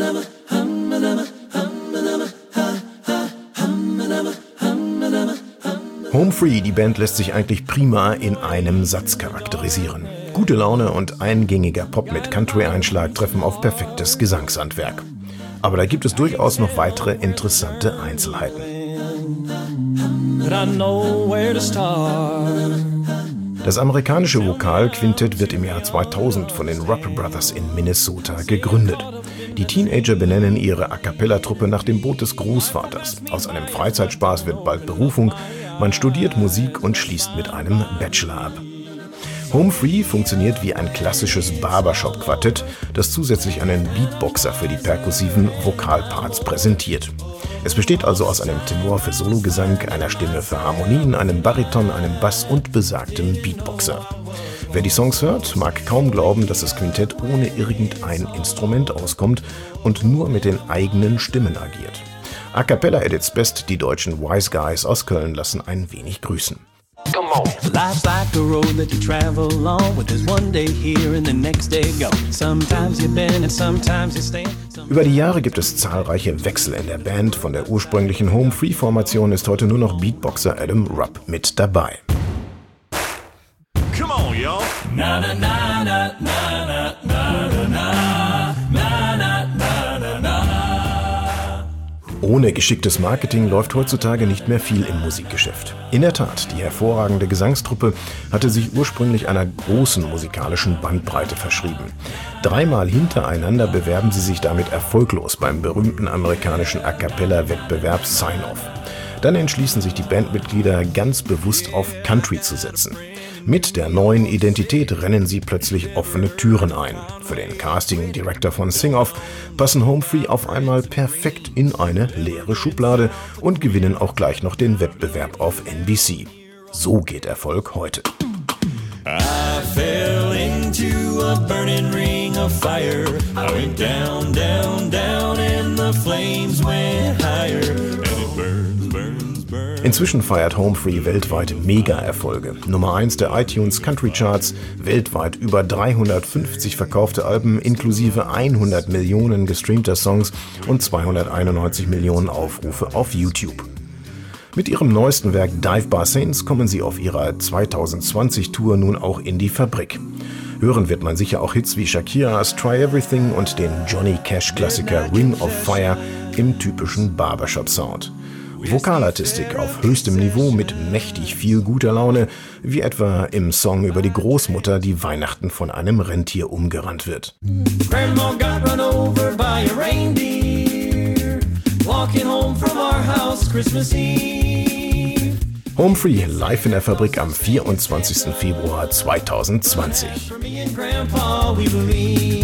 Home Free, die Band lässt sich eigentlich prima in einem Satz charakterisieren. Gute Laune und eingängiger Pop mit Country-Einschlag treffen auf perfektes Gesangshandwerk. Aber da gibt es durchaus noch weitere interessante Einzelheiten. Das amerikanische Vokalquintett wird im Jahr 2000 von den Rupp Brothers in Minnesota gegründet. Die Teenager benennen ihre A-cappella-Truppe nach dem Boot des Großvaters. Aus einem Freizeitspaß wird bald Berufung. Man studiert Musik und schließt mit einem Bachelor ab. Home Free funktioniert wie ein klassisches Barbershop-Quartett, das zusätzlich einen Beatboxer für die perkussiven Vokalparts präsentiert. Es besteht also aus einem Tenor für Sologesang, einer Stimme für Harmonien, einem Bariton, einem Bass und besagtem Beatboxer. Wer die Songs hört, mag kaum glauben, dass das Quintett ohne irgendein Instrument auskommt und nur mit den eigenen Stimmen agiert. A cappella at its best, die deutschen Wise Guys aus Köln lassen ein wenig grüßen. Come on. Life's like a road that you travel along, with this one day here and the next day gone. Sometimes you bend and sometimes you stand. Über die Jahre gibt es zahlreiche Wechsel in der Band. Von der ursprünglichen Home Free Formation ist heute nur noch Beatboxer Adam Rupp mit dabei. Come on, y'all. Na na na na na na na na na na na na. Ohne geschicktes Marketing läuft heutzutage nicht mehr viel im Musikgeschäft. In der Tat, die hervorragende Gesangstruppe hatte sich ursprünglich einer großen musikalischen Bandbreite verschrieben. 3-mal hintereinander bewerben sie sich damit erfolglos beim berühmten amerikanischen A-cappella-Wettbewerb Sign-Off. Dann entschließen sich die Bandmitglieder ganz bewusst auf Country zu setzen. Mit der neuen Identität rennen sie plötzlich offene Türen ein. Für den Casting Director von Sing-Off passen Home Free auf einmal perfekt in eine leere Schublade und gewinnen auch gleich noch den Wettbewerb auf NBC. So geht Erfolg heute. I fell into a burning ring of fire. I went down, down, down and the flames went higher. And it burns, burns, burns. Inzwischen feiert Home Free weltweit Mega-Erfolge. Nummer 1 der iTunes Country Charts, weltweit über 350 verkaufte Alben inklusive 100 Millionen gestreamter Songs und 291 Millionen Aufrufe auf YouTube. Mit ihrem neuesten Werk Dive Bar Saints kommen sie auf ihrer 2020-Tour nun auch in die Fabrik. Hören wird man sicher auch Hits wie Shakiras Try Everything und den Johnny Cash-Klassiker Ring of Fire im typischen Barbershop-Sound. Vokalartistik auf höchstem Niveau mit mächtig viel guter Laune, wie etwa im Song über die Großmutter, die Weihnachten von einem Rentier umgerannt wird. Grandma got run over by a reindeer, walking home from our house Christmas Eve. Home Free live in der Fabrik am 24. Februar 2020.